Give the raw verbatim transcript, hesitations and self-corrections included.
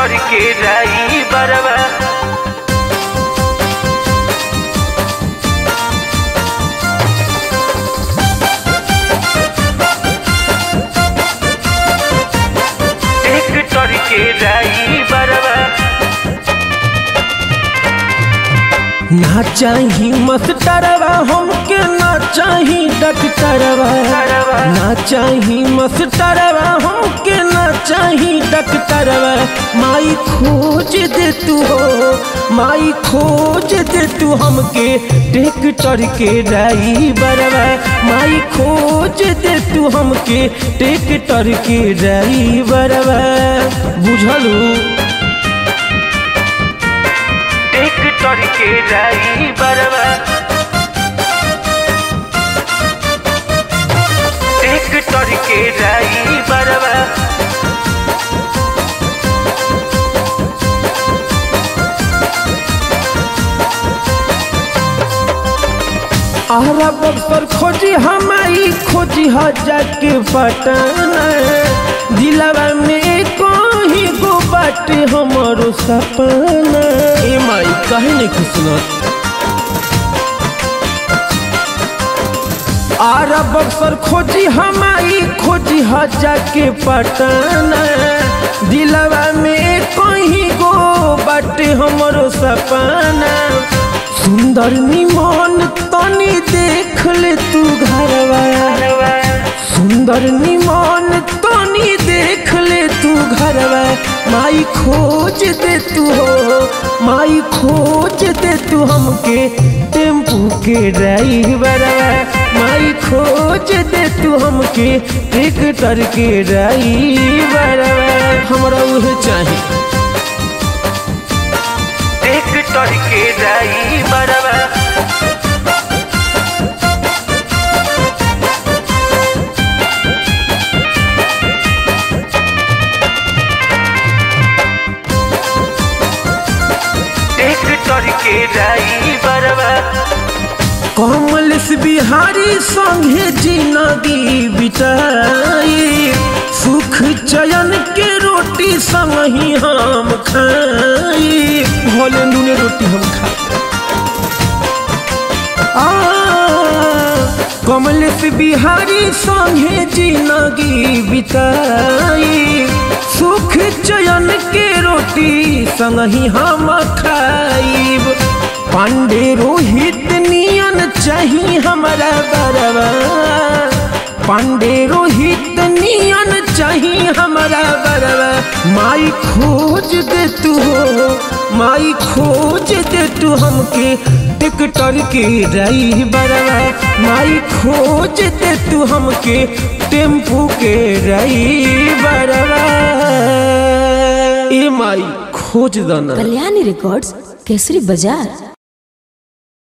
Tractor के ड्राइवरवा tractor के ड्राइवरवा ना चाही मास्टरवा हमके ना चाही डॉक्टरवा ना चाही मास्टरवा हमके ना चाही डॉक्टरवा माई खोज दे तू हो माई खोज दे तू हमके ट्रैक्टर के ड्राइवरवा माई खोज दे तू हमके ट्रैक्टर के ड्राइवरवा बुझलू ट्रैक्टर के ड्राइवरवा ट्रैक्टर के ड्राइवरवा आहरा बक्सर खोजी हमारी खोजी हजा के पटना दिलवा में कोई गो बाटे हमारो सपना ए माई कहे नहीं खुशनत आरा बक्सर खोजी हमारी खोजी हजा के पटना दिलवा में कोई गो बाटे हमारो सपना सुंदर निमन तनी देख ले तू घरवा सुंदर निमन तनी देख ले तू घरवा माई खोज दे तू हो माई खोज दे तू हमके टेम्पू के ड्राइवरवा माई खोज दे तू हमके ट्रैक्टर के ड्राइवरवा हमरा उहे चाही ट्रैक्टर के ड्राइवरवा ट्रैक्टर के ड्राइवरवा कमलेश बिहारी संगे जिंदगी बिताई सुख चयन के रोटी संग ही हम खाई भोले नूने रोटी हम खाई कमलेश बिहारी संगे जिंदगी बिताई सुख चयन के रोटी संग ही हम खाइब पांडे रोहित नियन चाही हमारा बरवा पांडे रोहित नियन चाही हमारा बरवा माई खोज दे तू हो माई खोज दे तू हमके ट्रैक्टर के ड्राइवरवा माई खोज दे तू हमके टेम्पू के ड्राइवरवा ए माई खोज दना। कल्याणी रिकॉर्ड्स केसरी बाजार।